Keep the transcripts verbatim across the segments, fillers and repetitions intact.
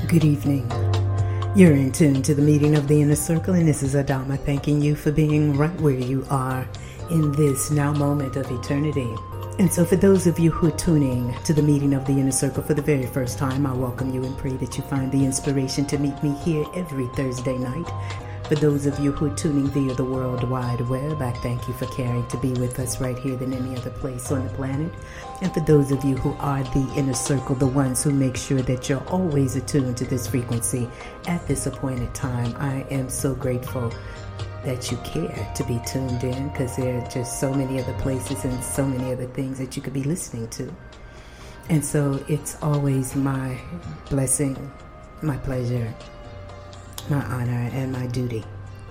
Good evening. You're in tune to the meeting of the Inner Circle, and this is Adama thanking you for being right where you are in this now moment of eternity. And so for those of you who are tuning to the meeting of the Inner Circle for the very first time, I welcome you and pray that you find the inspiration to meet me here every Thursday night. For those of you who are tuning via the World Wide Web, I thank you for caring to be with us right here than any other place on the planet. And for those of you who are the Inner Circle, the ones who make sure that you're always attuned to this frequency at this appointed time, I am so grateful that you care to be tuned in, because there are just so many other places and so many other things that you could be listening to. And so it's always my blessing, my pleasure, my honor, and my duty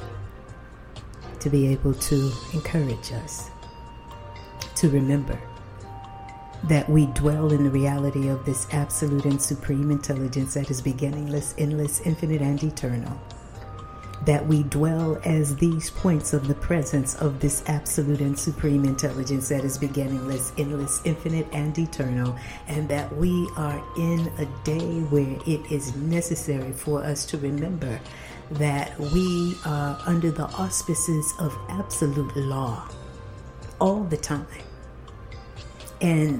to be able to encourage us to remember that we dwell in the reality of this absolute and supreme intelligence that is beginningless, endless, infinite, and eternal. That we dwell as these points of the presence of this absolute and supreme intelligence that is beginningless, endless, infinite, and eternal, and that we are in a day where it is necessary for us to remember that we are under the auspices of absolute law all the time. And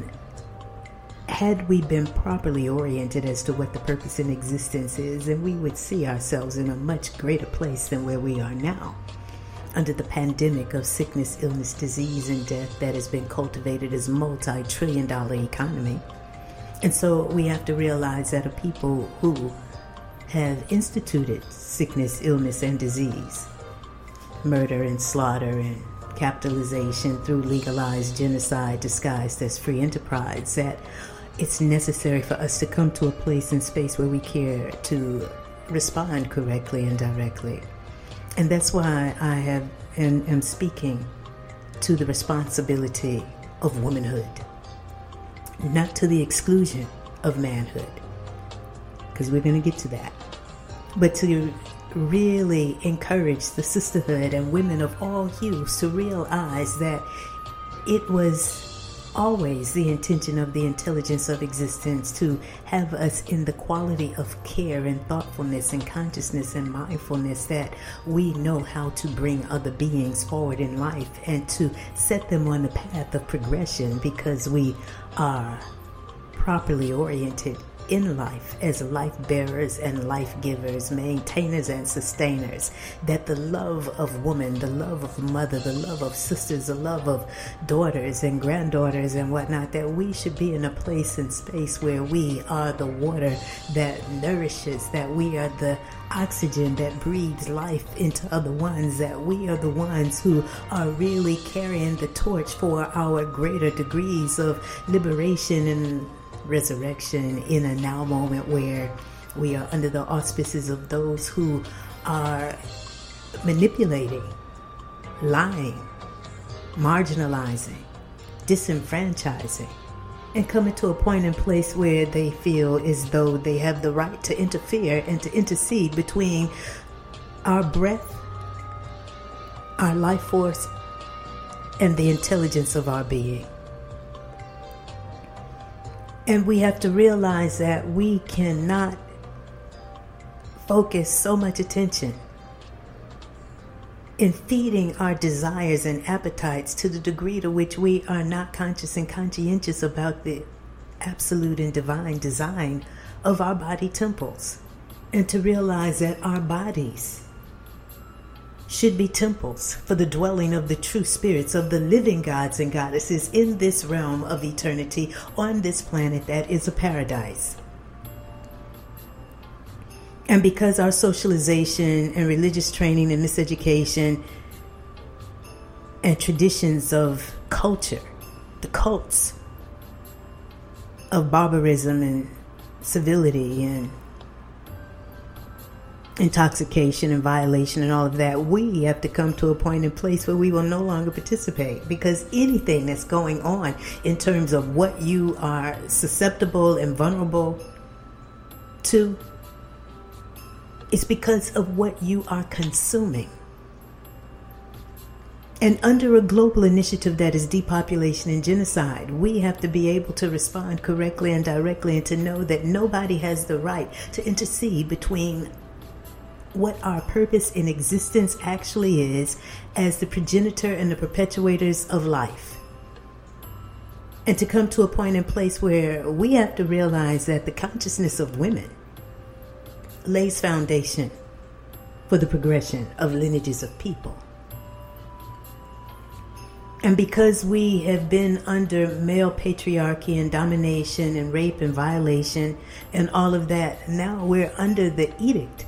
had we been properly oriented as to what the purpose in existence is, then we would see ourselves in a much greater place than where we are now, under the pandemic of sickness, illness, disease, and death that has been cultivated as a multi-trillion dollar economy. And so we have to realize that a people who have instituted sickness, illness, and disease, murder and slaughter and capitalization through legalized genocide disguised as free enterprise, that it's necessary for us to come to a place and space where we care to respond correctly and directly. And that's why I have and am speaking to the responsibility of womanhood, not to the exclusion of manhood, because we're going to get to that, but to really encourage the sisterhood and women of all hues to realize that it was always the intention of the intelligence of existence to have us in the quality of care and thoughtfulness and consciousness and mindfulness, that we know how to bring other beings forward in life and to set them on the path of progression, because we are properly oriented in life as life bearers and life givers, maintainers and sustainers, that the love of woman, the love of mother, the love of sisters, the love of daughters and granddaughters and whatnot, that we should be in a place and space where we are the water that nourishes, that we are the oxygen that breathes life into other ones, that we are the ones who are really carrying the torch for our greater degrees of liberation and resurrection in a now moment where we are under the auspices of those who are manipulating, lying, marginalizing, disenfranchising, and coming to a point in place where they feel as though they have the right to interfere and to intercede between our breath, our life force, and the intelligence of our being. And we have to realize that we cannot focus so much attention in feeding our desires and appetites to the degree to which we are not conscious and conscientious about the absolute and divine design of our body temples. And to realize that our bodies should be temples for the dwelling of the true spirits of the living gods and goddesses in this realm of eternity on this planet that is a paradise. And because our socialization and religious training and miseducation and traditions of culture, the cults of barbarism and civility and intoxication and violation and all of that, we have to come to a point in place where we will no longer participate, because anything that's going on in terms of what you are susceptible and vulnerable to is because of what you are consuming. And under a global initiative that is depopulation and genocide, we have to be able to respond correctly and directly and to know that nobody has the right to intercede between what our purpose in existence actually is as the progenitor and the perpetuators of life. And to come to a point in place where we have to realize that the consciousness of women lays foundation for the progression of lineages of people. And because we have been under male patriarchy and domination and rape and violation and all of that, now we're under the edict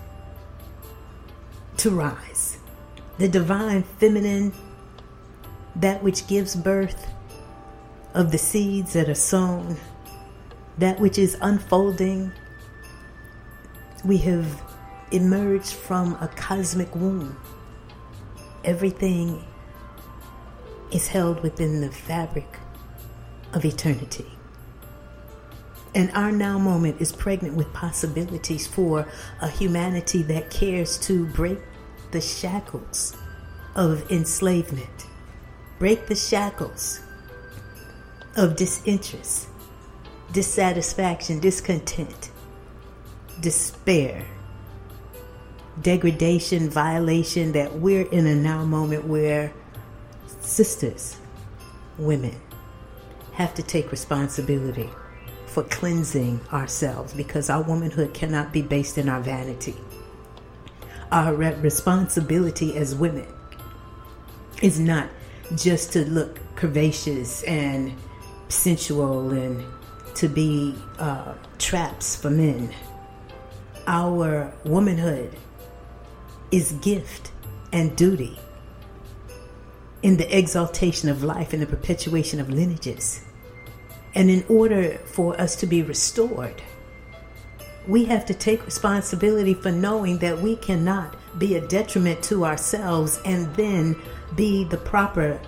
to rise. The divine feminine, that which gives birth of the seeds that are sown, that which is unfolding. We have emerged from a cosmic womb. Everything is held within the fabric of eternity. And our now moment is pregnant with possibilities for a humanity that cares to break the shackles of enslavement, break the shackles of disinterest, dissatisfaction, discontent, despair, degradation, violation, that we're in a now moment where sisters, women, have to take responsibility for cleansing ourselves, because our womanhood cannot be based in our vanity. Our re- responsibility as women is not just to look curvaceous and sensual and to be uh, traps for men. Our womanhood is gift and duty in the exaltation of life and the perpetuation of lineages. And in order for us to be restored, we have to take responsibility for knowing that we cannot be a detriment to ourselves and then be the proper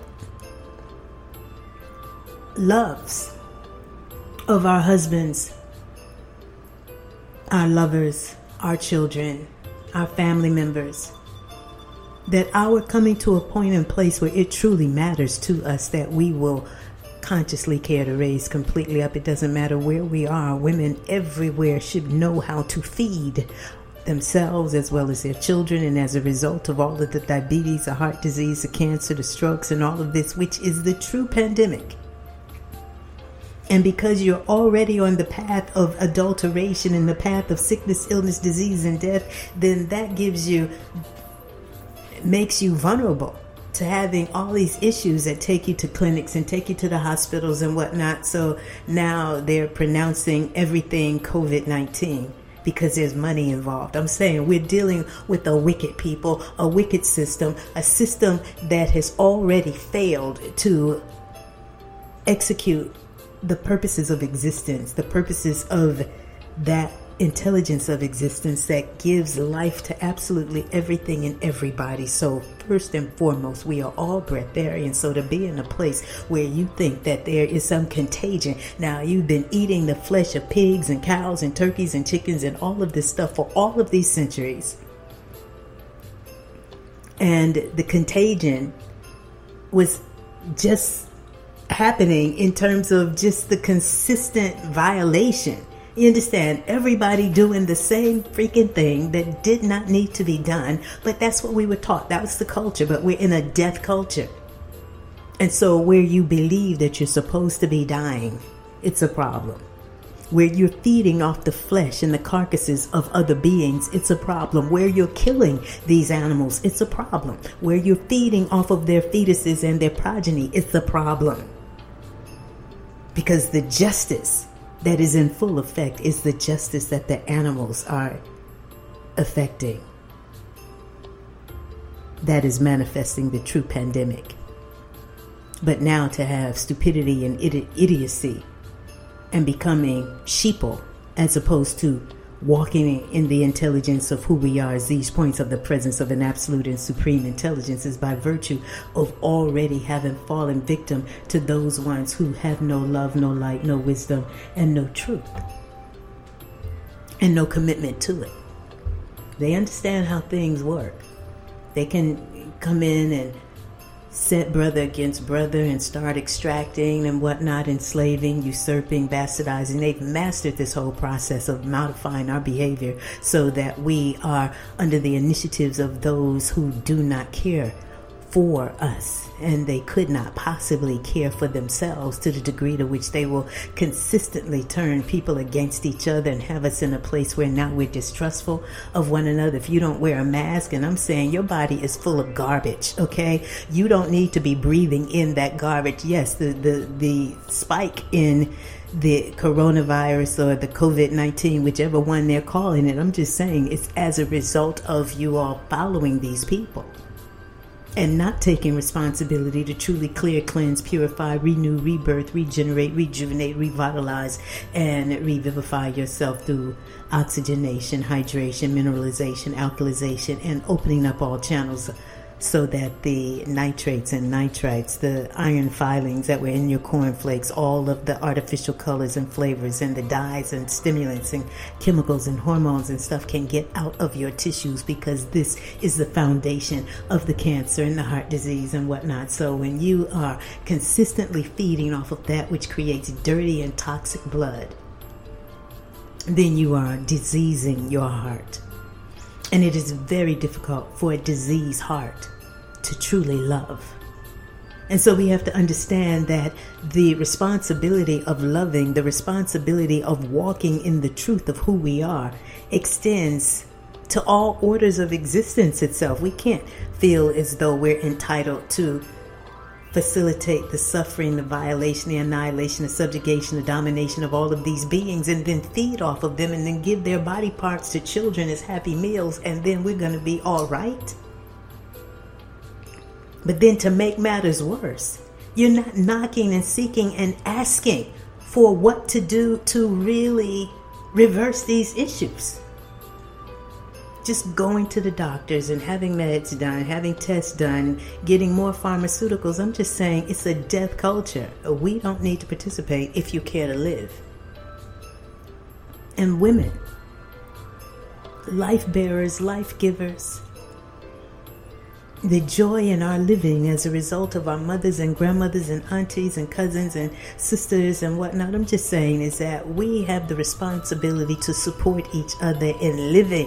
loves of our husbands, our lovers, our children, our family members. That our coming to a point and place where it truly matters to us, that we will consciously care to raise completely up. It doesn't matter where we are. Women everywhere should know how to feed themselves as well as their children. And as a result of all of the diabetes, the heart disease, the cancer, the strokes, and all of this, which is the true pandemic. And because you're already on the path of adulteration and the path of sickness, illness, disease, and death, then that gives you makes you vulnerable to having all these issues that take you to clinics and take you to the hospitals and whatnot. So now they're pronouncing everything COVID nineteen because there's money involved. I'm saying we're dealing with a wicked people, a wicked system, a system that has already failed to execute the purposes of existence, the purposes of that intelligence of existence that gives life to absolutely everything and everybody. So first and foremost, we are all breatharians. So to be in a place where you think that there is some contagion, now you've been eating the flesh of pigs and cows and turkeys and chickens and all of this stuff for all of these centuries, and the contagion was just happening in terms of just the consistent violation. You understand? Everybody doing the same freaking thing that did not need to be done. But that's what we were taught. That was the culture. But we're in a death culture. And so where you believe that you're supposed to be dying, it's a problem. Where you're feeding off the flesh and the carcasses of other beings, it's a problem. Where you're killing these animals, it's a problem. Where you're feeding off of their fetuses and their progeny, it's a problem. Because the justice that is in full effect is the justice that the animals are affecting. That is manifesting the true pandemic. But now to have stupidity and idi- idiocy and becoming sheeple as opposed to walking in the intelligence of who we are as these points of the presence of an absolute and supreme intelligence is by virtue of already having fallen victim to those ones who have no love, no light, no wisdom, and no truth, and no commitment to it. They understand how things work. They can come in and set brother against brother and start extracting and whatnot, enslaving, usurping, bastardizing. They've mastered this whole process of modifying our behavior so that we are under the initiatives of those who do not care for us, and they could not possibly care for themselves to the degree to which they will consistently turn people against each other and have us in a place where now we're distrustful of one another. If you don't wear a mask, and I'm saying your body is full of garbage, okay? You don't need to be breathing in that garbage. Yes, the the, the spike in the coronavirus or the COVID nineteen, whichever one they're calling it, I'm just saying it's as a result of you all following these people and not taking responsibility to truly clear, cleanse, purify, renew, rebirth, regenerate, rejuvenate, revitalize, and revivify yourself through oxygenation, hydration, mineralization, alkalization, and opening up all channels so that the nitrates and nitrites, the iron filings that were in your cornflakes, all of the artificial colors and flavors and the dyes and stimulants and chemicals and hormones and stuff can get out of your tissues, because this is the foundation of the cancer and the heart disease and whatnot. So when you are consistently feeding off of that which creates dirty and toxic blood, then you are diseasing your heart. And it is very difficult for a diseased heart to truly love. And so we have to understand that the responsibility of loving, the responsibility of walking in the truth of who we are, extends to all orders of existence itself. We can't feel as though we're entitled to facilitate the suffering, the violation, the annihilation, the subjugation, the domination of all of these beings, and then feed off of them and then give their body parts to children as happy meals, and then we're going to be all right. But then to make matters worse, you're not knocking and seeking and asking for what to do to really reverse these issues. Just going to the doctors and having meds done, having tests done, getting more pharmaceuticals. I'm just saying it's a death culture. We don't need to participate if you care to live. And women, life bearers, life givers, the joy in our living as a result of our mothers and grandmothers and aunties and cousins and sisters and whatnot, I'm just saying is that we have the responsibility to support each other in living,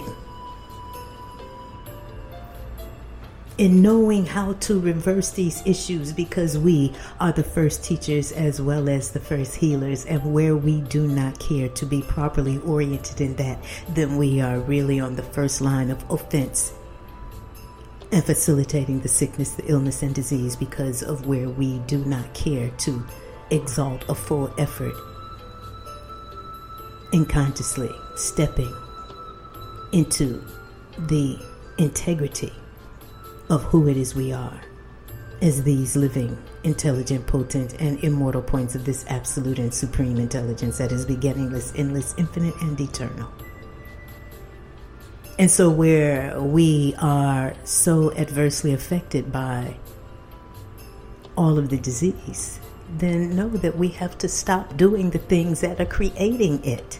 in knowing how to reverse these issues, because we are the first teachers as well as the first healers. And where we do not care to be properly oriented in that, then we are really on the first line of offense and facilitating the sickness, the illness, and disease, because of where we do not care to exalt a full effort in consciously stepping into the integrity of who it is we are as these living, intelligent, potent, and immortal points of this absolute and supreme intelligence that is beginningless, endless, infinite, and eternal. And so where we are so adversely affected by all of the disease, then know that we have to stop doing the things that are creating it.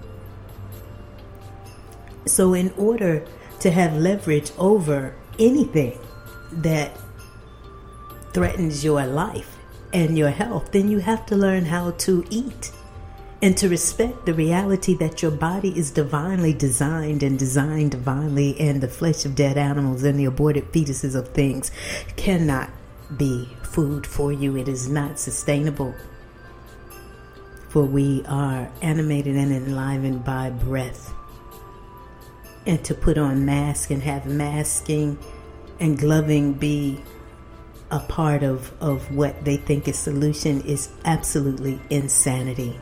So in order to have leverage over anything that threatens your life and your health, then you have to learn how to eat and to respect the reality that your body is divinely designed and designed divinely, and the flesh of dead animals and the aborted fetuses of things cannot be food for you. It is not sustainable, for we are animated and enlivened by breath. And to put on masks and have masking and gloving be a part of, of what they think is solution is absolutely insanity.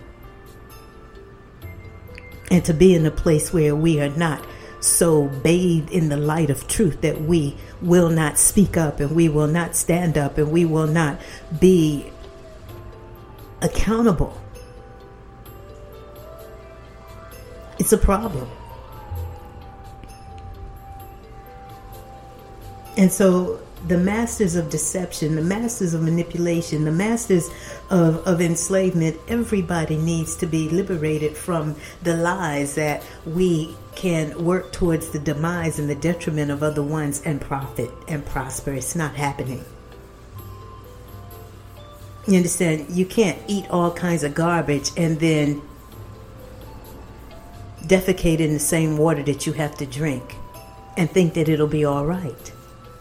And to be in a place where we are not so bathed in the light of truth that we will not speak up and we will not stand up and we will not be accountable. It's a problem. And so the masters of deception, the masters of manipulation, the masters of, of enslavement, everybody needs to be liberated from the lies that we can work towards the demise and the detriment of other ones and profit and prosper. It's not happening. You understand? You can't eat all kinds of garbage and then defecate in the same water that you have to drink and think that it'll be all right.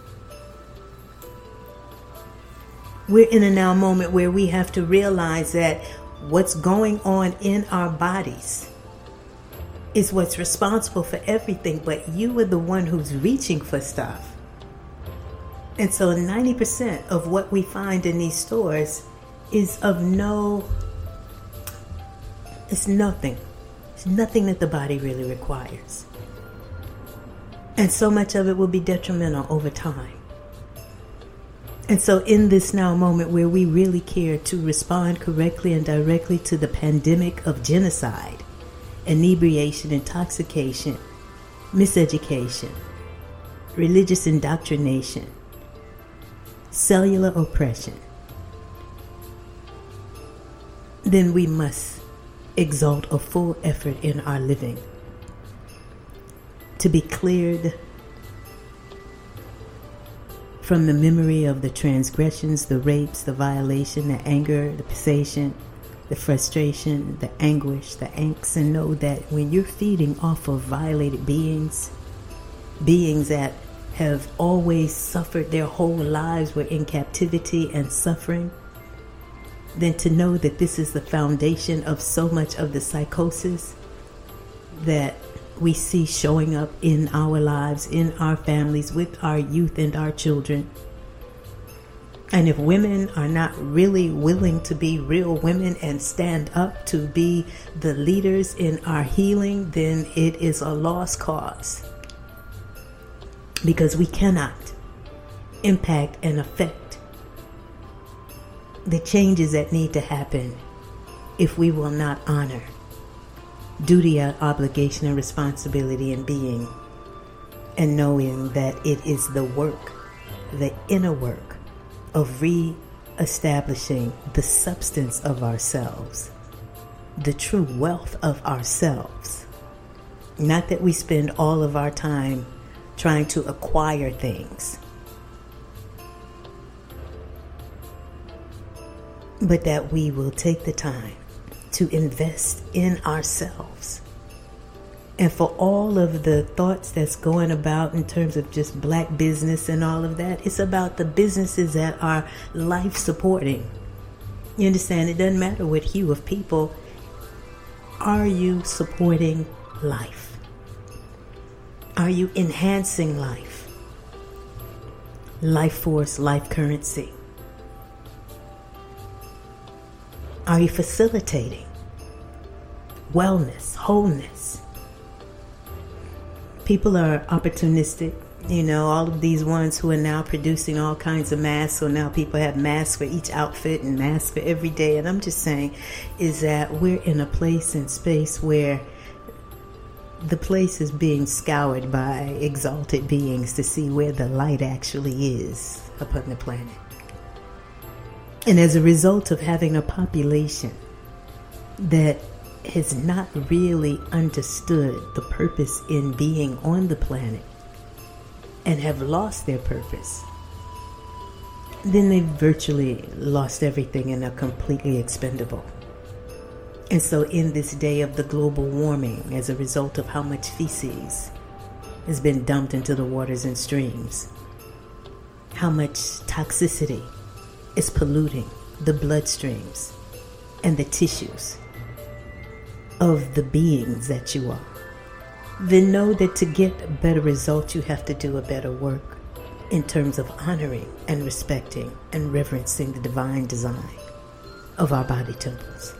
We're in a now moment where we have to realize that what's going on in our bodies is what's responsible for everything, but you are the one who's reaching for stuff. And so ninety percent of what we find in these stores is of no, it's nothing. It's nothing that the body really requires. And so much of it will be detrimental over time. And so in this now moment where we really care to respond correctly and directly to the pandemic of genocide, inebriation, intoxication, miseducation, religious indoctrination, cellular oppression, then we must exalt a full effort in our living to be cleared from the memory of the transgressions, the rapes, the violation, the anger, the passation, the frustration, the anguish, the angst, and know that when you're feeding off of violated beings, beings that have always suffered their whole lives, were in captivity and suffering, then to know that this is the foundation of so much of the psychosis that we see showing up in our lives, in our families, with our youth and our children. And if women are not really willing to be real women and stand up to be the leaders in our healing, then it is a lost cause. Because we cannot impact and affect the changes that need to happen if we will not honor duty, obligation, and responsibility in being, and knowing that it is the work, the inner work of re-establishing the substance of ourselves, the true wealth of ourselves. Not that we spend all of our time trying to acquire things, but that we will take the time to invest in ourselves. And for all of the thoughts that's going about in terms of just black business and all of that, it's about the businesses that are life supporting. You understand? It doesn't matter what hue of people. Are you supporting life? Are you enhancing life? Life force, life currency. Are you facilitating wellness, wholeness? People are opportunistic. You know, all of these ones who are now producing all kinds of masks. So now people have masks for each outfit and masks for every day. And I'm just saying is that we're in a place and space where the place is being scoured by exalted beings to see where the light actually is upon the planet. And as a result of having a population that has not really understood the purpose in being on the planet and have lost their purpose, then they've virtually lost everything and are completely expendable. And so in this day of the global warming, as a result of how much feces has been dumped into the waters and streams, how much toxicity is polluting the bloodstreams and the tissues of the beings that you are, then know that to get a better result, you have to do a better work in terms of honoring and respecting and reverencing the divine design of our body temples.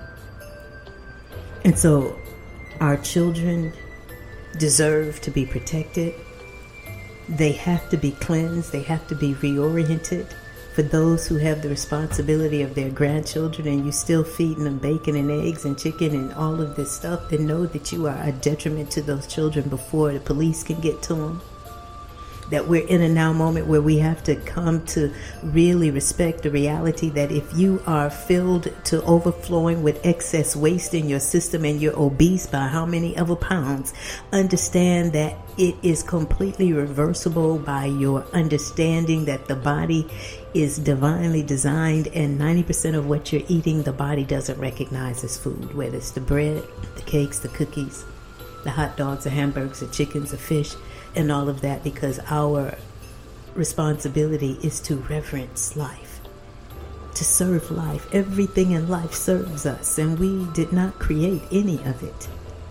And so our children deserve to be protected. They have to be cleansed. They have to be reoriented. For those who have the responsibility of their grandchildren and you still feeding them bacon and eggs and chicken and all of this stuff, then know that you are a detriment to those children before the police can get to them. That we're in a now moment where we have to come to really respect the reality that if you are filled to overflowing with excess waste in your system and you're obese by how many ever pounds, understand that it is completely reversible by your understanding that the body is divinely designed, and ninety percent of what you're eating, the body doesn't recognize as food, whether it's the bread, the cakes, the cookies, the hot dogs, the hamburgers, the chickens, the fish, and all of that, because our responsibility is to reverence life, to serve life. Everything in life serves us, and we did not create any of it.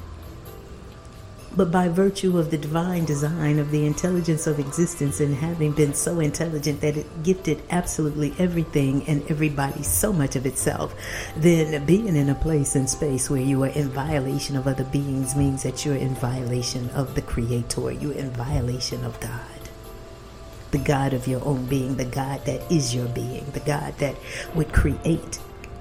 But by virtue of the divine design of the intelligence of existence, and having been so intelligent that it gifted absolutely everything and everybody so much of itself, then being in a place and space where you are in violation of other beings means that you're in violation of the Creator. You're in violation of God, the God of your own being, the God that is your being, the God that would create,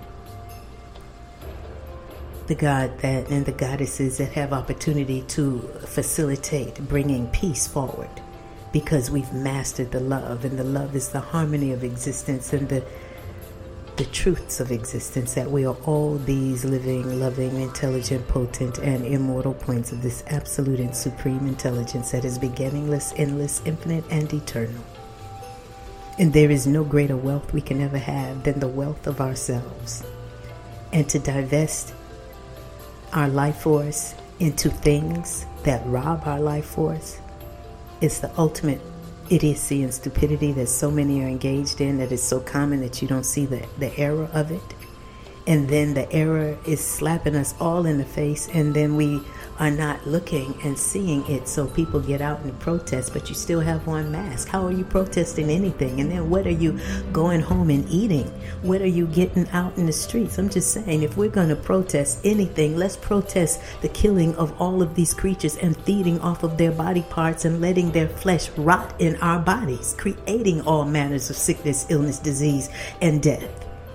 the God that and the goddesses that have opportunity to facilitate bringing peace forward, because we've mastered the love, and the love is the harmony of existence and the the truths of existence, that we are all these living, loving, intelligent, potent, and immortal points of this absolute and supreme intelligence that is beginningless, endless, infinite, and eternal. And there is no greater wealth we can ever have than the wealth of ourselves. And to divest our life force into things that rob our life force is the ultimate idiocy and stupidity that so many are engaged in, that is so common that you don't see the, the error of it. And then the error is slapping us all in the face, and then we are not looking and seeing it. So people get out and protest, but you still have one mask. How are you protesting anything? And then what are you going home and eating? What are you getting out in the streets? I'm just saying, if we're going to protest anything, let's protest the killing of all of these creatures and feeding off of their body parts and letting their flesh rot in our bodies, creating all manners of sickness, illness, disease, and death.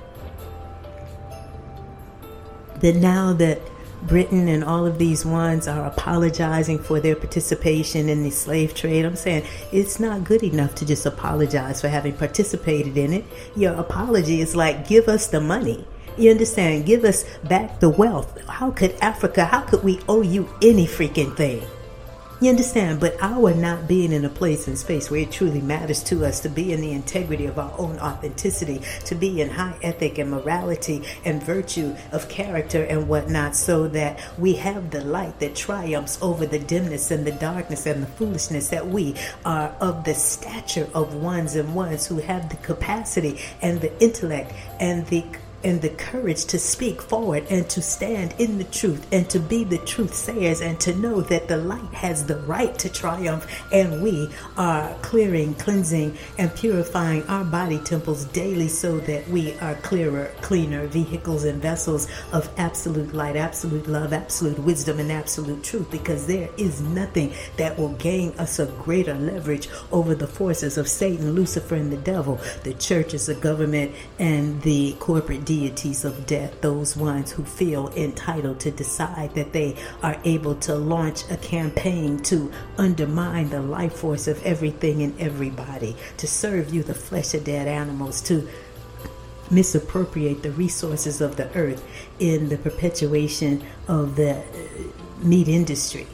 Then now that Britain and all of these ones are apologizing for their participation in the slave trade, I'm saying it's not good enough to just apologize for having participated in it. Your apology is like, give us the money. You understand? Give us back the wealth. How could Africa, how could we owe you any freaking thing? You understand? But our not being in a place and space where it truly matters to us to be in the integrity of our own authenticity, to be in high ethic and morality and virtue of character and whatnot, so that we have the light that triumphs over the dimness and the darkness and the foolishness, that we are of the stature of ones and ones who have the capacity and the intellect and the and the courage to speak forward and to stand in the truth and to be the truth sayers, and to know that the light has the right to triumph, and we are clearing, cleansing, and purifying our body temples daily, so that we are clearer, cleaner vehicles and vessels of absolute light, absolute love, absolute wisdom, and absolute truth, because there is nothing that will gain us a greater leverage over the forces of Satan, Lucifer, and the devil, the churches, the government, and the corporate deities of death, those ones who feel entitled to decide that they are able to launch a campaign to undermine the life force of everything and everybody, to serve you the flesh of dead animals, to misappropriate the resources of the earth in the perpetuation of the meat industry,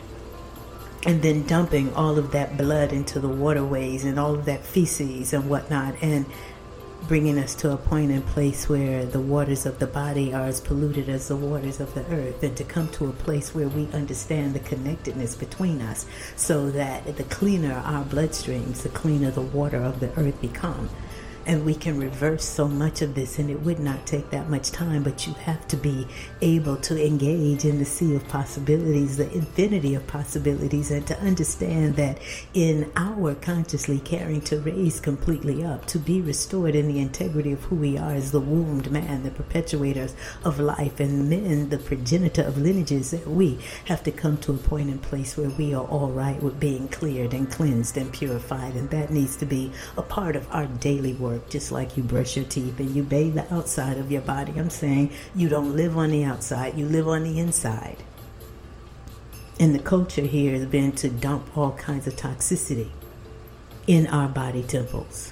and then dumping all of that blood into the waterways and all of that feces and whatnot, and bringing us to a point and place where the waters of the body are as polluted as the waters of the earth, and to come to a place where we understand the connectedness between us, so that the cleaner our bloodstreams, the cleaner the water of the earth become. And we can reverse so much of this, and it would not take that much time, but you have to be able to engage in the sea of possibilities, the infinity of possibilities, and to understand that in our consciously caring to raise completely up, to be restored in the integrity of who we are as the wombed man, the perpetuators of life, and men, the progenitor of lineages, that we have to come to a point and place where we are all right with being cleared and cleansed and purified, and that needs to be a part of our daily work. Just like you brush your teeth and you bathe the outside of your body, I'm saying you don't live on the outside, you live on the inside. And the culture here has been to dump all kinds of toxicity in our body temples.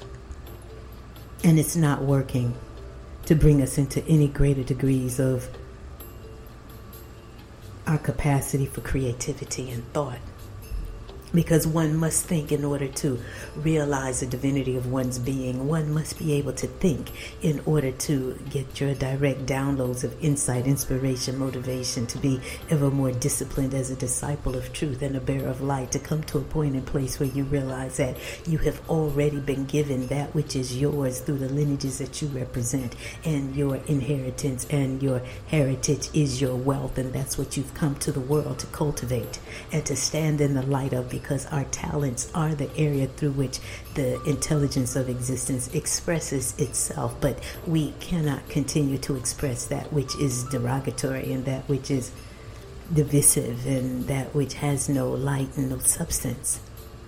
And it's not working to bring us into any greater degrees of our capacity for creativity and thought. Because one must think in order to realize the divinity of one's being. One must be able to think in order to get your direct downloads of insight, inspiration, motivation, to be ever more disciplined as a disciple of truth and a bearer of light, to come to a point and place where you realize that you have already been given that which is yours through the lineages that you represent, and your inheritance and your heritage is your wealth, and that's what you've come to the world to cultivate and to stand in the light of, because our talents are the area through which the intelligence of existence expresses itself. But we cannot continue to express that which is derogatory and that which is divisive and that which has no light and no substance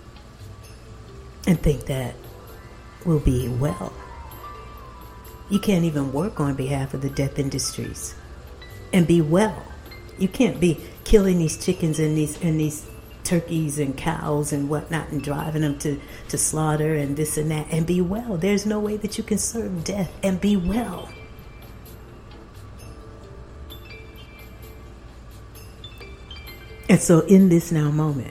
and think that we'll be well. You can't even work on behalf of the death industries and be well. You can't be killing these chickens and these and these turkeys and cows and whatnot and driving them to, to slaughter and this and that and be well. There's no way that you can serve death and be well. And so in this now moment,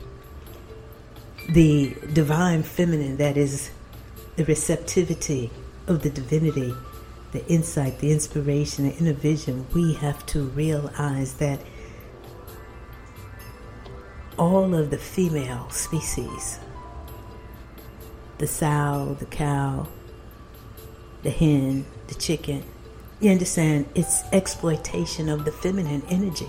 the divine feminine, that is the receptivity of the divinity, the insight, the inspiration, the inner vision, we have to realize that all of the female species, the sow, the cow, the hen, the chicken, you understand, it's exploitation of the feminine energy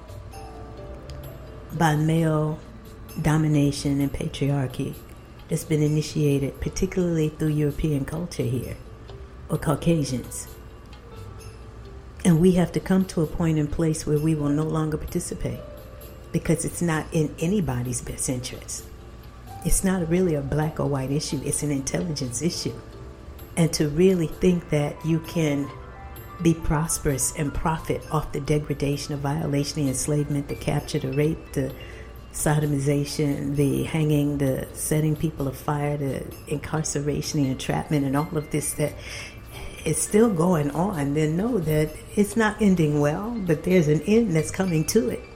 by male domination and patriarchy that's been initiated particularly through European culture here, or Caucasians. And we have to come to a point and place where we will no longer participate, because it's not in anybody's best interest. It's not really a black or white issue, it's an intelligence issue. And to really think that you can be prosperous and profit off the degradation, the violation, the enslavement, the capture, the rape, the sodomization, the hanging, the setting people afire, the incarceration, the entrapment, and all of this that is still going on, then know that it's not ending well, but there's an end that's coming to it.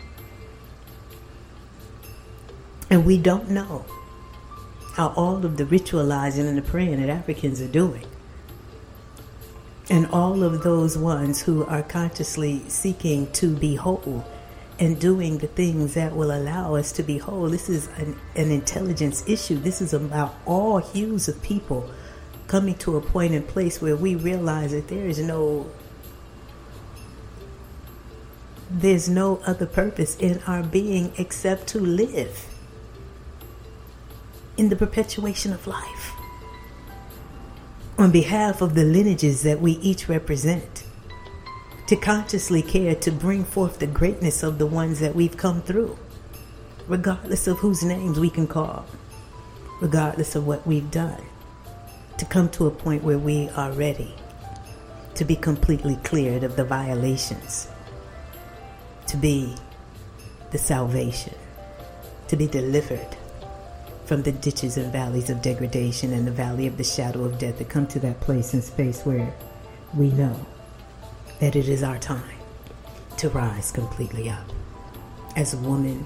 And we don't know how all of the ritualizing and the praying that Africans are doing, and all of those ones who are consciously seeking to be whole and doing the things that will allow us to be whole. This is an, an intelligence issue. This is about all hues of people coming to a point and place where we realize that there is no there's no other purpose in our being except to live in the perpetuation of life on behalf of the lineages that we each represent, to consciously care to bring forth the greatness of the ones that we've come through, regardless of whose names we can call, regardless of what we've done, to come to a point where we are ready to be completely cleared of the violations, to be the salvation, to be delivered from the ditches and valleys of degradation and the valley of the shadow of death, to come to that place and space where we know that it is our time to rise completely up as a woman,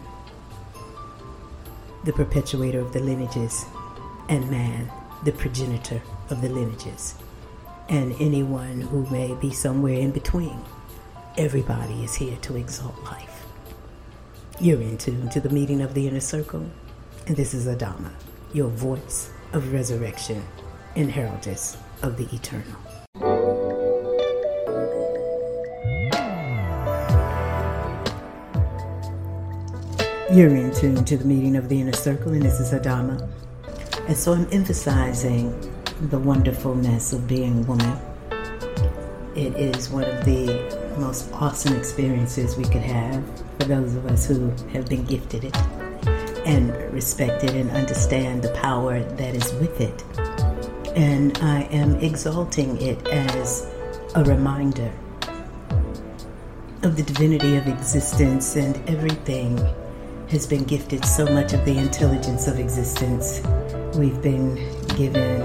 the perpetuator of the lineages, and man, the progenitor of the lineages, and anyone who may be somewhere in between. Everybody is here to exalt life. You're in tune to the meeting of the inner circle, and this is Adama, your voice of resurrection and heraldess of the eternal. You're in tune to the meeting of the inner circle, and this is Adama. And so I'm emphasizing the wonderfulness of being a woman. It is one of the most awesome experiences we could have for those of us who have been gifted it and respect it and understand the power that is with it. And I am exalting it as a reminder of the divinity of existence, and everything has been gifted so much of the intelligence of existence. We've been given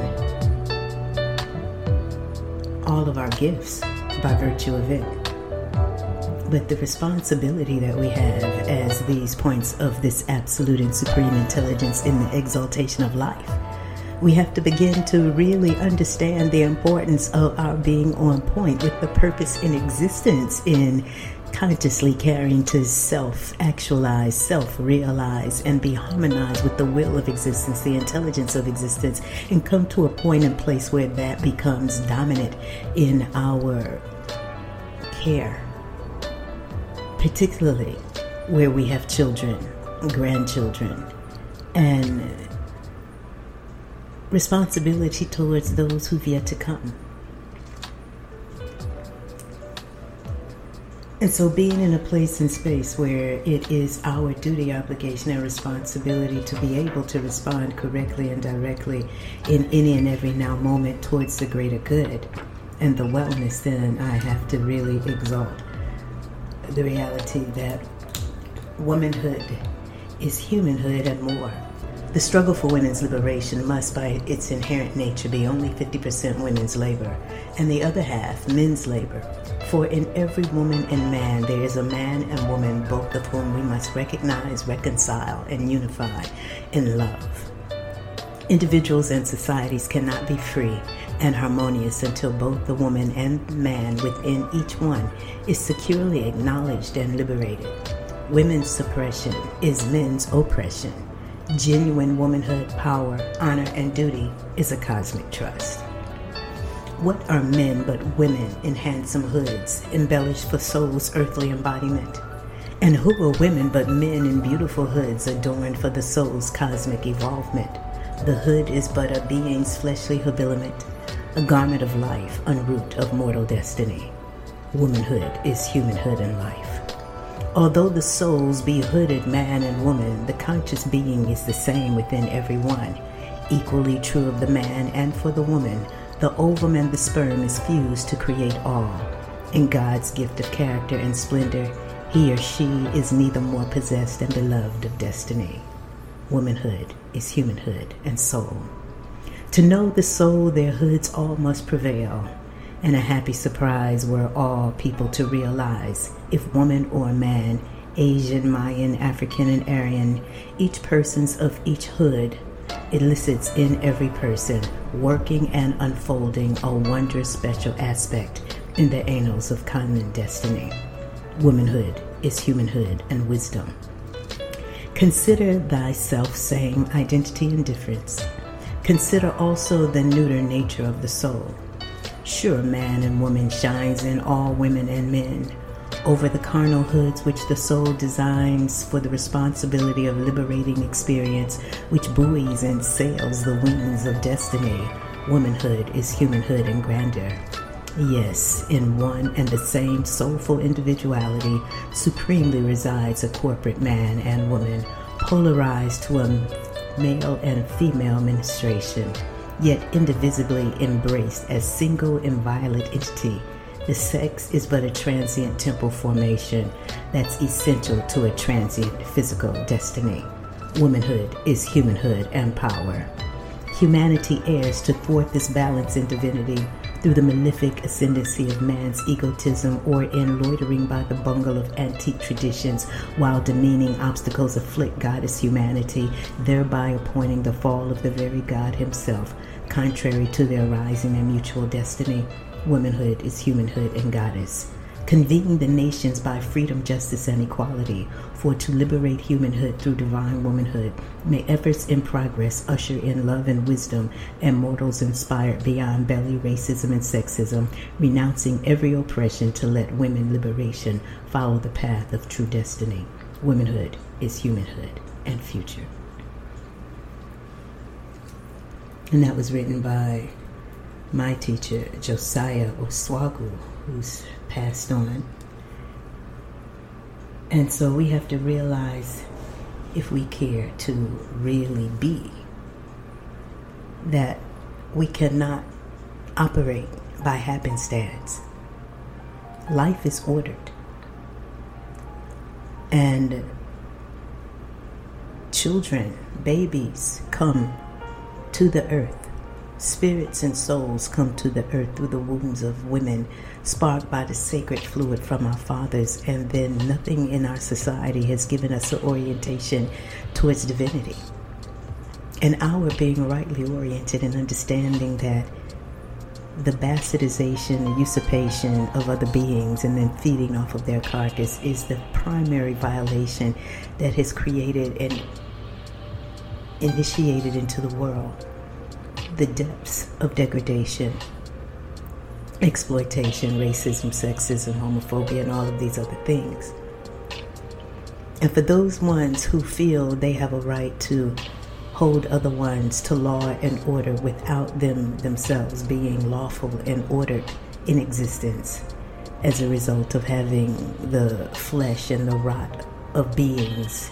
all of our gifts by virtue of it. but the responsibility that we have as these points of this absolute and supreme intelligence in the exaltation of life. We have to begin to really understand the importance of our being on point with the purpose in existence, in consciously carrying to self-actualize, self-realize, and be harmonized with the will of existence, the intelligence of existence, and come to a point and place where that becomes dominant in our care, particularly where we have children, grandchildren, and responsibility towards those who've yet to come. And so being in a place and space where it is our duty, obligation, and responsibility to be able to respond correctly and directly in any and every now moment towards the greater good and the wellness, then I have to really exalt the reality that womanhood is humanhood and more. The struggle for women's liberation must, by its inherent nature, be only fifty percent women's labor, and the other half men's labor. For in every woman and man there is a man and woman, both of whom we must recognize, reconcile, and unify in love. Individuals and societies cannot be free and harmonious until both the woman and man within each one is securely acknowledged and liberated. Women's suppression is men's oppression. Genuine womanhood, power, honor, and duty is a cosmic trust. What are men but women in handsome hoods, embellished for soul's earthly embodiment? And who are women but men in beautiful hoods, adorned for the soul's cosmic evolvement? The hood is but a being's fleshly habiliment, a garment of life, en route of mortal destiny. Womanhood is humanhood and life. Although the souls be hooded man and woman, the conscious being is the same within every one. Equally true of the man and for the woman, the ovum and the sperm is fused to create all. In God's gift of character and splendor, he or she is neither more possessed and beloved of destiny. Womanhood is humanhood and soul. To know the soul, their hoods all must prevail. And a happy surprise were all people to realize, if woman or man, Asian, Mayan, African, and Aryan, each person's of each hood elicits in every person, working and unfolding a wondrous special aspect in the annals of common destiny. Womanhood is humanhood and wisdom. Consider thyself same identity and difference. Consider also the neuter nature of the soul. Sure, man and woman shines in all women and men. Over the carnal hoods which the soul designs for the responsibility of liberating experience, which buoys and sails the wings of destiny, womanhood is humanhood and grandeur. Yes, in one and the same soulful individuality supremely resides a corporate man and woman, polarized to a male and female ministration, yet indivisibly embraced as single inviolate entity. The sex is but a transient temple formation that's essential to a transient physical destiny. Womanhood is humanhood and power. Humanity heirs to thwart this balance in divinity through the malefic ascendancy of man's egotism, or in loitering by the bungle of antique traditions, while demeaning obstacles afflict goddess humanity, thereby appointing the fall of the very God himself, contrary to their rising and mutual destiny. Womanhood is humanhood and goddess. Convening the nations by freedom, justice, and equality, for to liberate humanhood through divine womanhood, may efforts in progress usher in love and wisdom, and mortals inspired beyond belly racism and sexism, renouncing every oppression to let women liberation follow the path of true destiny. Womanhood is humanhood and future. And that was written by my teacher, Josiah Oswagu, who's passed on. And so we have to realize, if we care to really be, that we cannot operate by happenstance. Life is ordered. And children, babies, come to the earth spirits and souls come to the earth through the wombs of women, sparked by the sacred fluid from our fathers, and then nothing in our society has given us an orientation towards divinity. And our being rightly oriented and understanding that the bastardization and usurpation of other beings and then feeding off of their carcass is the primary violation that has created and initiated into the world the depths of degradation, exploitation, racism, sexism, homophobia, and all of these other things. And for those ones who feel they have a right to hold other ones to law and order without them themselves being lawful and ordered in existence as a result of having the flesh and the rot of beings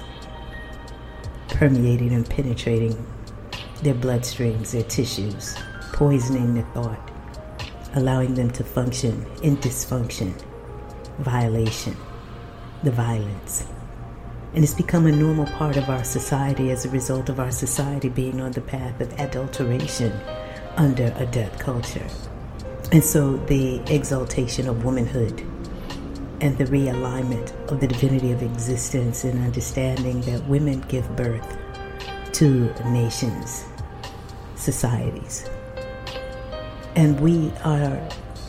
permeating and penetrating their bloodstreams, their tissues, poisoning their thought, allowing them to function in dysfunction, violation, the violence. And it's become a normal part of our society as a result of our society being on the path of adulteration under a death culture. And so the exaltation of womanhood and the realignment of the divinity of existence and understanding that women give birth to nations, societies. And we are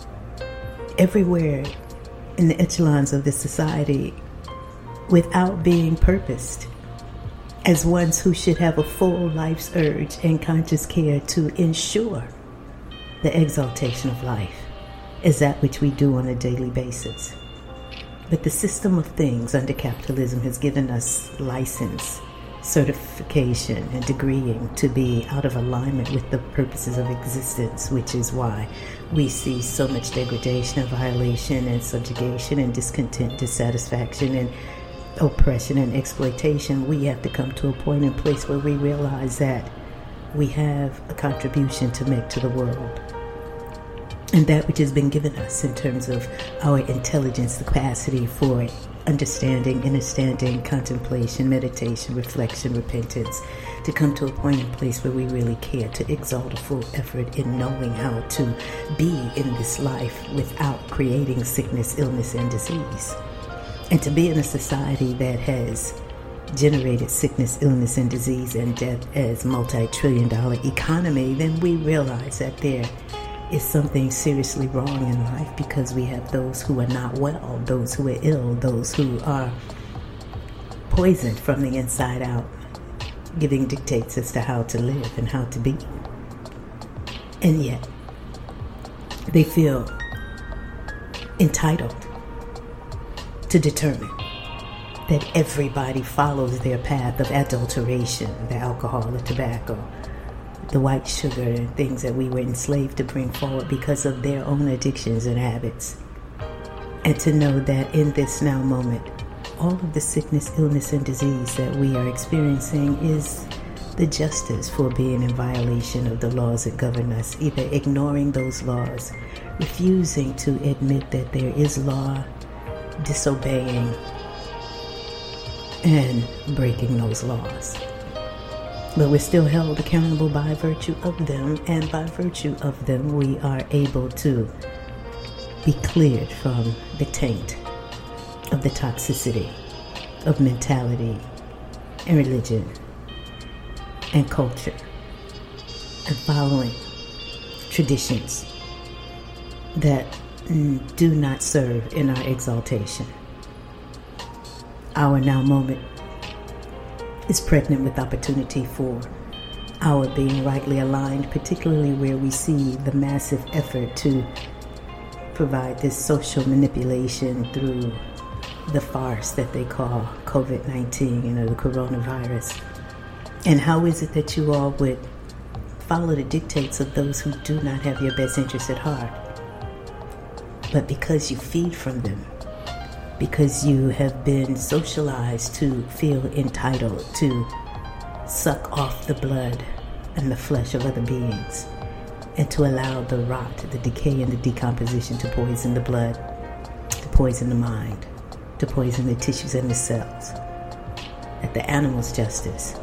everywhere in the echelons of this society without being purposed as ones who should have a full life's urge and conscious care to ensure the exaltation of life is that which we do on a daily basis. But the system of things under capitalism has given us license, certification, and degreeing to be out of alignment with the purposes of existence, which is why we see so much degradation and violation and subjugation and discontent, dissatisfaction, and oppression and exploitation. We have to come to a point and place where we realize that we have a contribution to make to the world. And that which has been given us in terms of our intelligence, the capacity for understanding, understanding, contemplation, meditation, reflection, repentance, to come to a point and place where we really care to exalt a full effort in knowing how to be in this life without creating sickness, illness, and disease. And to be in a society that has generated sickness, illness, and disease and death as multi-trillion dollar economy, then we realize that there is something seriously wrong in life, because we have those who are not well, those who are ill, those who are poisoned from the inside out, giving dictates as to how to live and how to be. And yet, they feel entitled to determine that everybody follows their path of adulteration, the alcohol, the tobacco, the white sugar, and things that we were enslaved to bring forward because of their own addictions and habits. And to know that in this now moment, all of the sickness, illness, and disease that we are experiencing is the justice for being in violation of the laws that govern us, either ignoring those laws, refusing to admit that there is law, disobeying, and breaking those laws. But we're still held accountable by virtue of them, and by virtue of them we are able to be cleared from the taint of the toxicity of mentality and religion and culture, and following traditions that do not serve in our exaltation. Our now moment is pregnant with opportunity for our being rightly aligned, particularly where we see the massive effort to provide this social manipulation through the farce that they call covid nineteen, you know, the coronavirus. And how is it that you all would follow the dictates of those who do not have your best interests at heart? But because you feed from them, because you have been socialized to feel entitled to suck off the blood and the flesh of other beings, and to allow the rot, the decay, and the decomposition to poison the blood, to poison the mind, to poison the tissues and the cells, that the animal's justice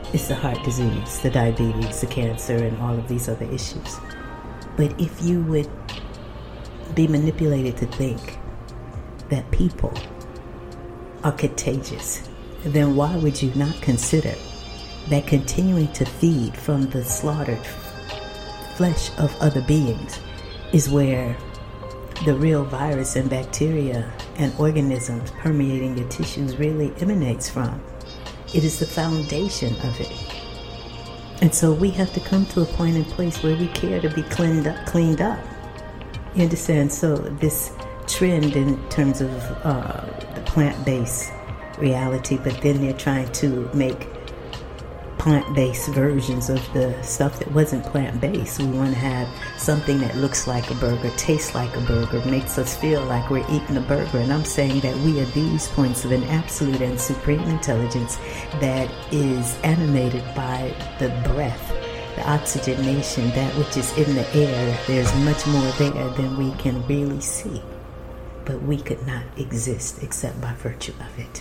It's the heart disease, the diabetes, the cancer, and all of these other issues. But if you would be manipulated to think that people are contagious, then why would you not consider that continuing to feed from the slaughtered flesh of other beings is where the real virus and bacteria and organisms permeating your tissues really emanates from? It is the foundation of it. And so we have to come to a point and place where we care to be cleaned up. Cleaned up. You understand? So this trend in terms of uh, the plant-based reality, but then they're trying to make plant-based versions of the stuff that wasn't plant-based. We want to have something that looks like a burger, tastes like a burger, makes us feel like we're eating a burger. And I'm saying that we are these points of an absolute and supreme intelligence that is animated by the breath, the oxygenation, that which is in the air. There's much more there than we can really see. But we could not exist except by virtue of it.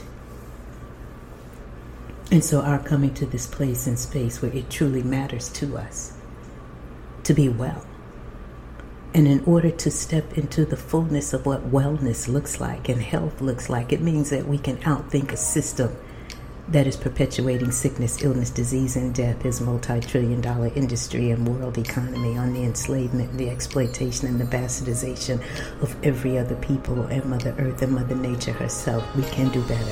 And so our coming to this place and space where it truly matters to us to be well. And in order to step into the fullness of what wellness looks like and health looks like, it means that we can outthink a system that is perpetuating sickness, illness, disease, and death, his multi-trillion dollar industry and world economy on the enslavement, the exploitation, and the bastardization of every other people and Mother Earth and Mother Nature herself. We can do better.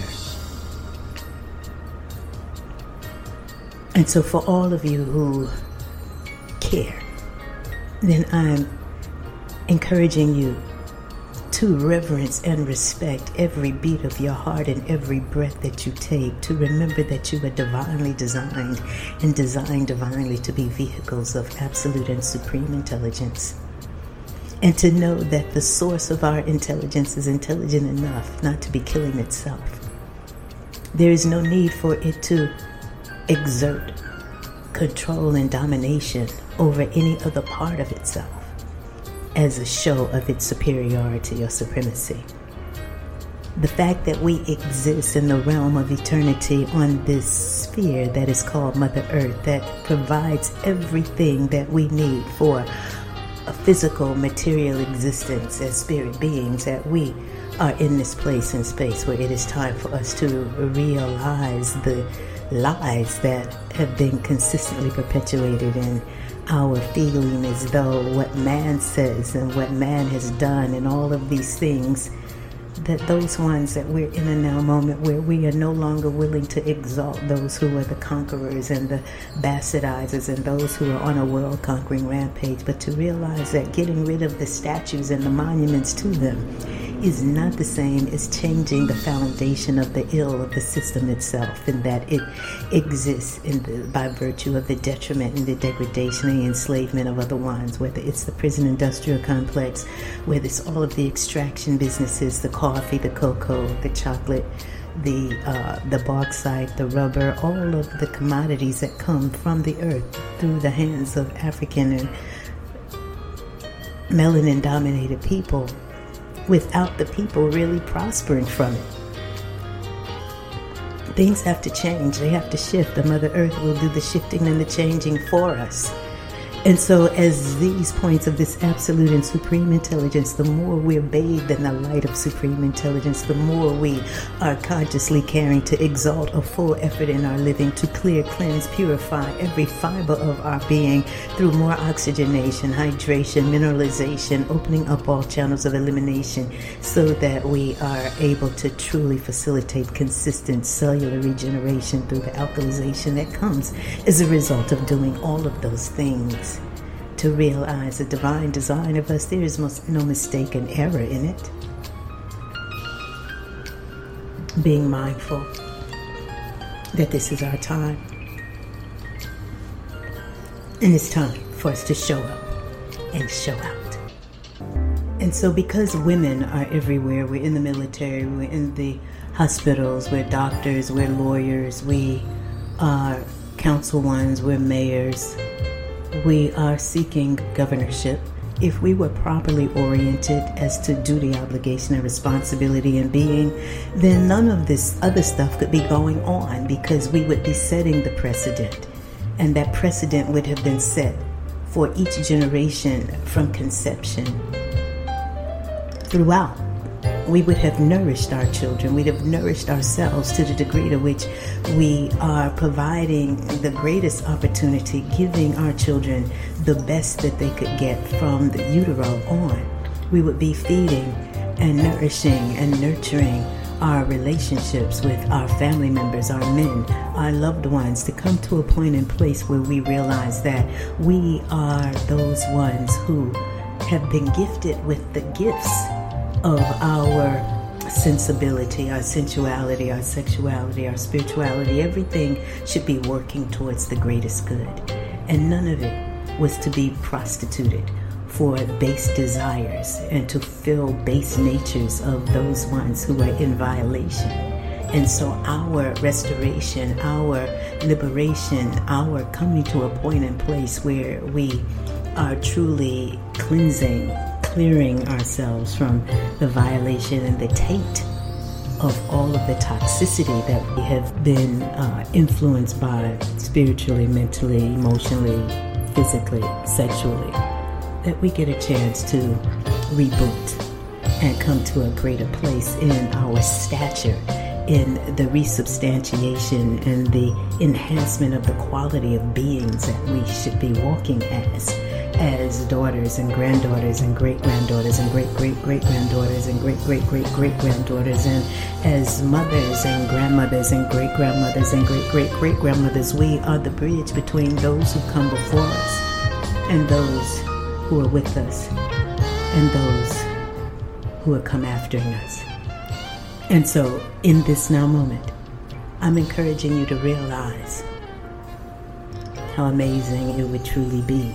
And so for all of you who care, then I'm encouraging you to reverence and respect every beat of your heart and every breath that you take, to remember that you are divinely designed and designed divinely to be vehicles of absolute and supreme intelligence. And to know that the source of our intelligence is intelligent enough not to be killing itself. There is no need for it to exert control and domination over any other part of itself as a show of its superiority or supremacy. The fact that we exist in the realm of eternity on this sphere that is called Mother Earth, that provides everything that we need for a physical, material existence as spirit beings, that we are in this place and space where it is time for us to realize the lies that have been consistently perpetuated in our feeling as though what man says and what man has done and all of these things, that those ones that we're in a now moment where we are no longer willing to exalt those who are the conquerors and the bastardizers and those who are on a world conquering rampage, but to realize that getting rid of the statues and the monuments to them is not the same as changing the foundation of the ill of the system itself, and that it exists in the, by virtue of the detriment and the degradation and the enslavement of other ones, whether it's the prison industrial complex, whether it's all of the extraction businesses, the coffee, the cocoa, the chocolate, the uh, the bauxite, the rubber, all of the commodities that come from the earth through the hands of African and melanin-dominated people, without the people really prospering from it. Things have to change. They have to shift. The Mother Earth will do the shifting and the changing for us. And so as these points of this absolute and supreme intelligence, the more we're bathed in the light of supreme intelligence, the more we are consciously caring to exalt a full effort in our living to clear, cleanse, purify every fiber of our being through more oxygenation, hydration, mineralization, opening up all channels of elimination so that we are able to truly facilitate consistent cellular regeneration through the alkalization that comes as a result of doing all of those things. To realize the divine design of us, there is no mistaken error in it. Being mindful that this is our time. And it's time for us to show up and show out. And so because women are everywhere, we're in the military, we're in the hospitals, we're doctors, we're lawyers, we are council ones, we're mayors, we are seeking governorship if we were properly oriented as to duty, obligation, and responsibility and being, then none of this other stuff could be going on, because we would be setting the precedent. And that precedent would have been set for each generation from conception throughout. We would have nourished our children. We'd have nourished ourselves to the degree to which we are providing the greatest opportunity, giving our children the best that they could get from the utero on. We would be feeding and nourishing and nurturing our relationships with our family members, our men, our loved ones, to come to a point and place where we realize that we are those ones who have been gifted with the gifts of our sensibility, our sensuality, our sexuality, our spirituality. Everything should be working towards the greatest good. And none of it was to be prostituted for base desires and to fill base natures of those ones who are in violation. And so our restoration, our liberation, our coming to a point and place where we are truly cleansing, clearing ourselves from the violation and the taint of all of the toxicity that we have been uh, influenced by spiritually, mentally, emotionally, physically, sexually, that we get a chance to reboot and come to a greater place in our stature, in the resubstantiation and the enhancement of the quality of beings that we should be walking as, as daughters and granddaughters and great-granddaughters and great-great-great-granddaughters and great-great-great-great-granddaughters, and as mothers and grandmothers and great-grandmothers and great-great-great-grandmothers. We are the bridge between those who come before us and those who are with us and those who are come after us. And so in this now moment, I'm encouraging you to realize how amazing it would truly be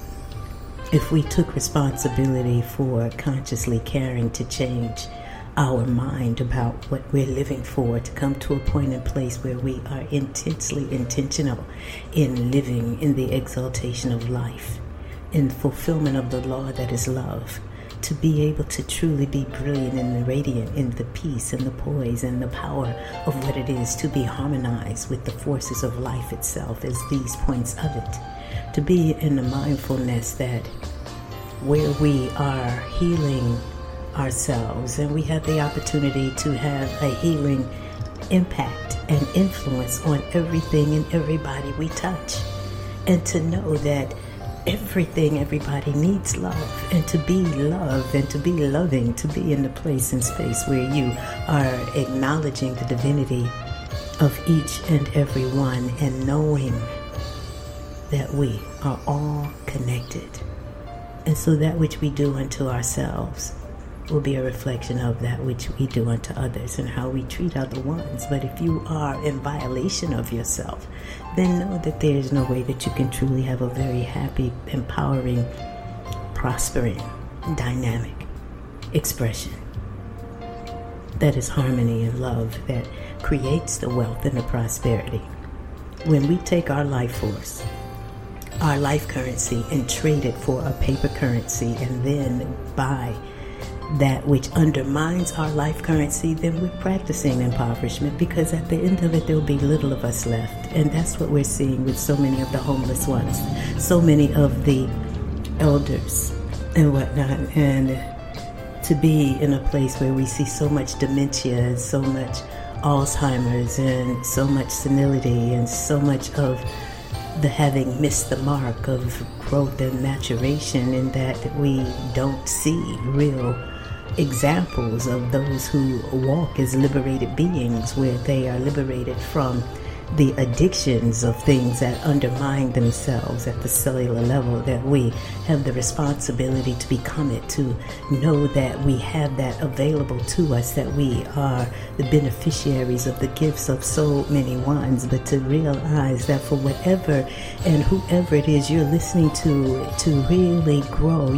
if we took responsibility for consciously caring to change our mind about what we're living for, to come to a point and place where we are intensely intentional in living in the exaltation of life, in fulfillment of the law that is love, to be able to truly be brilliant and radiant in the peace and the poise and the power of what it is to be harmonized with the forces of life itself as these points of it, to be in the mindfulness that where we are healing ourselves and we have the opportunity to have a healing impact and influence on everything and everybody we touch, and to know that everything, everybody needs love, and to be loved and to be loving, to be in the place and space where you are acknowledging the divinity of each and every one and knowing that we are all connected. And so that which we do unto ourselves will be a reflection of that which we do unto others and how we treat other ones. But if you are in violation of yourself, then know that there is no way that you can truly have a very happy, empowering, prospering, dynamic expression that is harmony and love, that creates the wealth and the prosperity. When we take our life force, our life currency, and trade it for a paper currency, and then buy that which undermines our life currency, then we're practicing impoverishment, because at the end of it, there'll be little of us left. And that's what we're seeing with so many of the homeless ones, so many of the elders and whatnot. And to be in a place where we see so much dementia and so much Alzheimer's and so much senility and so much of the having missed the mark of growth and maturation, in that we don't see real examples of those who walk as liberated beings, where they are liberated from the addictions of things that undermine themselves at the cellular level, that we have the responsibility to become it, to know that we have that available to us, that we are the beneficiaries of the gifts of so many ones, but to realize that for whatever and whoever it is you're listening to, to really grow, you have to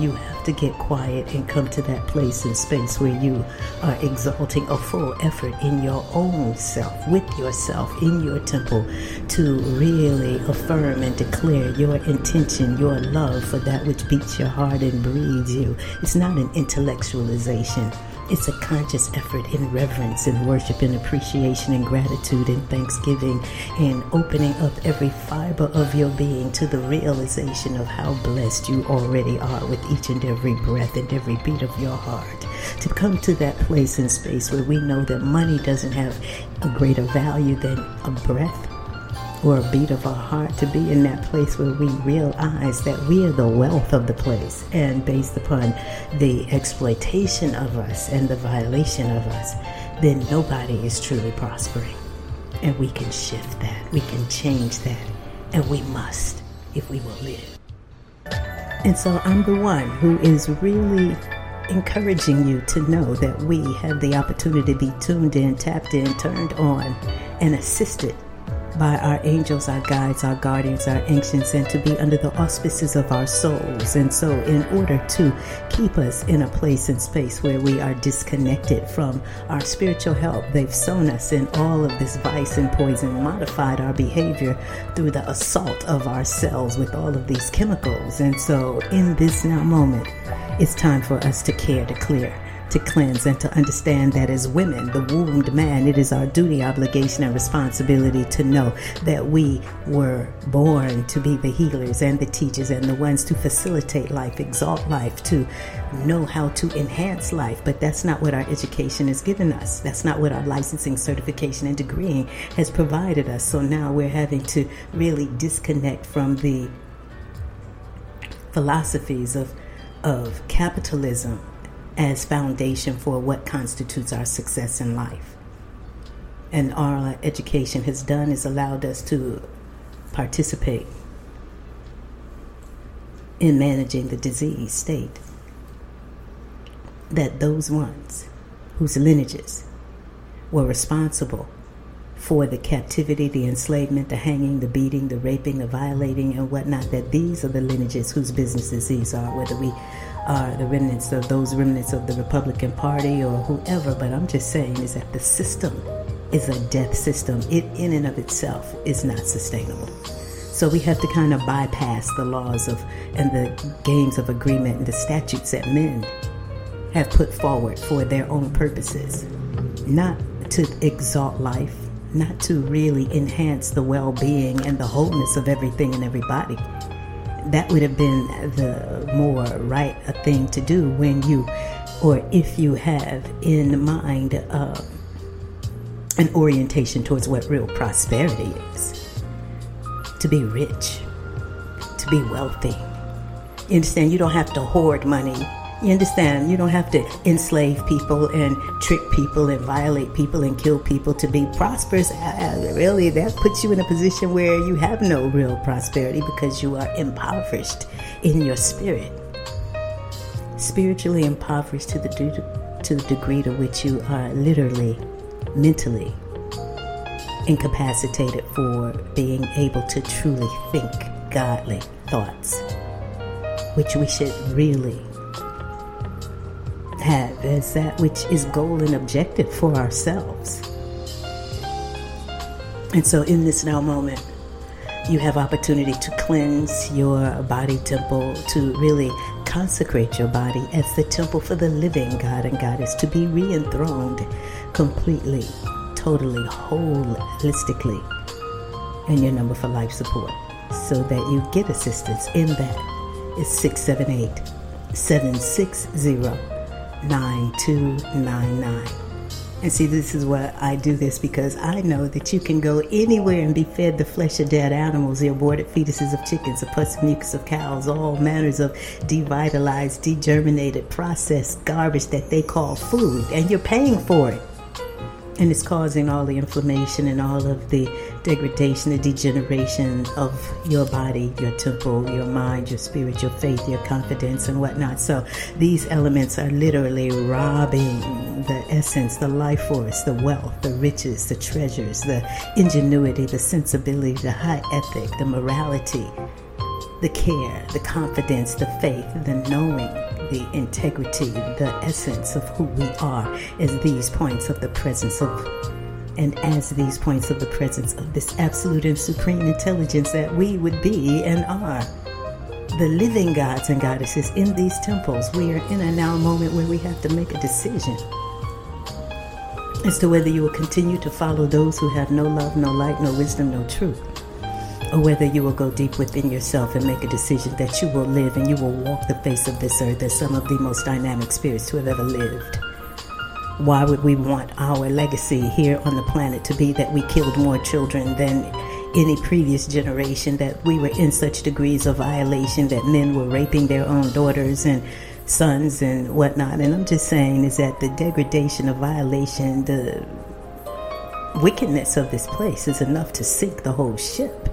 to get quiet and come to that place and space where you are exalting a full effort in your own self, with yourself, in your temple, to really affirm and declare your intention, your love for that which beats your heart and breathes you. It's not an intellectualization. It's a conscious effort in reverence and worship and appreciation and gratitude and thanksgiving and opening up every fiber of your being to the realization of how blessed you already are with each and every breath and every beat of your heart. To come to that place and space where we know that money doesn't have a greater value than a breath or a beat of our heart, to be in that place where we realize that we are the wealth of the place, and based upon the exploitation of us and the violation of us, then nobody is truly prospering. And we can shift that, we can change that, and we must if we will live. And so I'm the one who is really encouraging you to know that we have the opportunity to be tuned in, tapped in, turned on, and assisted by our angels, our guides, our guardians, our ancients, and to be under the auspices of our souls. And so in order to keep us in a place and space where we are disconnected from our spiritual help, they've sown us in all of this vice and poison, modified our behavior through the assault of our cells with all of these chemicals. And so in this now moment, it's time for us to care, to clear, to cleanse, and to understand that as women, the wombed man, it is our duty, obligation, and responsibility to know that we were born to be the healers and the teachers and the ones to facilitate life, exalt life, to know how to enhance life. But that's not what our education has given us. That's not what our licensing, certification, and degreeing has provided us. So now we're having to really disconnect from the philosophies of, of capitalism as foundation for what constitutes our success in life. And our education has done is allowed us to participate in managing the disease state that those ones whose lineages were responsible for the captivity, the enslavement, the hanging, the beating, the raping, the violating, and whatnot, that these are the lineages whose businesses these are, whether we are the remnants of those remnants of the Republican Party or whoever. But I'm just saying is that the system is a death system. It in and of itself is not sustainable. So we have to kind of bypass the laws of and the games of agreement and the statutes that men have put forward for their own purposes, not to exalt life, not to really enhance the well-being and the wholeness of everything and everybody. That would have been the more right thing to do when you, or if you have in mind uh, an orientation towards what real prosperity is. To be rich, to be wealthy. You understand? You don't have to hoard money. You understand? You don't have to enslave people and trick people and violate people and kill people to be prosperous. Uh, really, that puts you in a position where you have no real prosperity because you are impoverished in your spirit. Spiritually impoverished to the, de- to the degree to which you are literally, mentally incapacitated for being able to truly think godly thoughts, which we should really have as that which is goal and objective for ourselves. And so in this now moment, you have opportunity to cleanse your body temple, to really consecrate your body as the temple for the living God and Goddess, to be re-enthroned completely, totally, holistically, and your number for life support, so that you get assistance in that is six seven eight, seven six zero, nine two nine nine. And see, this is why I do this, because I know that you can go anywhere and be fed the flesh of dead animals, the aborted fetuses of chickens, the pus and mucus of cows, all manners of devitalized, degerminated, processed garbage that they call food, and you're paying for it. And it's causing all the inflammation and all of the degradation, the degeneration of your body, your temple, your mind, your spirit, your faith, your confidence, and whatnot. So these elements are literally robbing the essence, the life force, the wealth, the riches, the treasures, the ingenuity, the sensibility, the high ethic, the morality, the care, the confidence, the faith, the knowing, the integrity, the essence of who we are as these points of the presence of, and as these points of the presence of this absolute and supreme intelligence that we would be and are. The living gods and goddesses in these temples. We are in a now moment where we have to make a decision as to whether you will continue to follow those who have no love, no light, no wisdom, no truth, or whether you will go deep within yourself and make a decision that you will live and you will walk the face of this earth as some of the most dynamic spirits to have ever lived. Why would we want our legacy here on the planet to be that we killed more children than any previous generation, that we were in such degrees of violation that men were raping their own daughters and sons and whatnot? And I'm just saying is that the degradation of violation, the wickedness of this place is enough to sink the whole ship.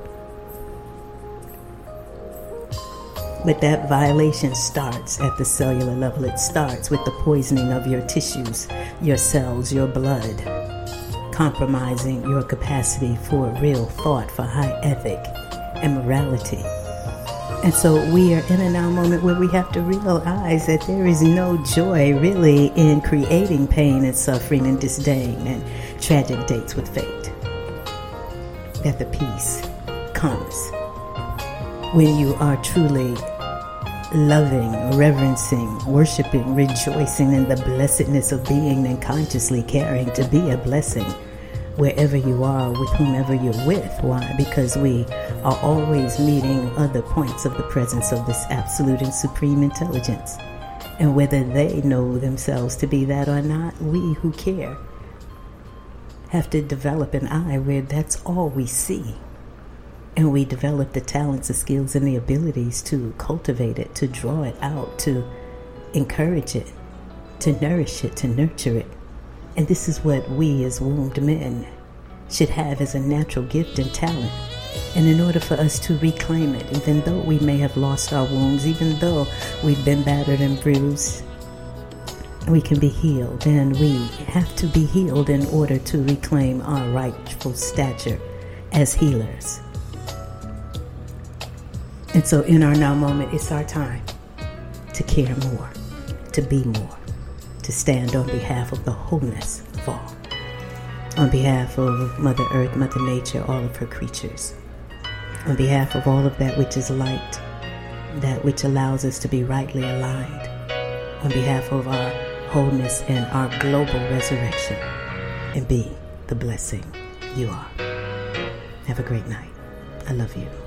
But that violation starts at the cellular level. It starts with the poisoning of your tissues, your cells, your blood, compromising your capacity for real thought, for high ethic and morality. And so we are in a now moment where we have to realize that there is no joy really in creating pain and suffering and disdain and tragic dates with fate. That the peace comes when you are truly loving, reverencing, worshiping, rejoicing in the blessedness of being and consciously caring to be a blessing wherever you are, with whomever you're with. Why? Because we are always meeting other points of the presence of this absolute and supreme intelligence. And whether they know themselves to be that or not, we who care have to develop an eye where that's all we see. And we develop the talents, the skills, and the abilities to cultivate it, to draw it out, to encourage it, to nourish it, to nurture it. And this is what we as wombed men should have as a natural gift and talent. And in order for us to reclaim it, even though we may have lost our wombs, even though we've been battered and bruised, we can be healed. And we have to be healed in order to reclaim our rightful stature as healers. And so in our now moment, it's our time to care more, to be more, to stand on behalf of the wholeness of all, on behalf of Mother Earth, Mother Nature, all of her creatures, on behalf of all of that which is light, that which allows us to be rightly aligned, on behalf of our wholeness and our global resurrection, and be the blessing you are. Have a great night. I love you.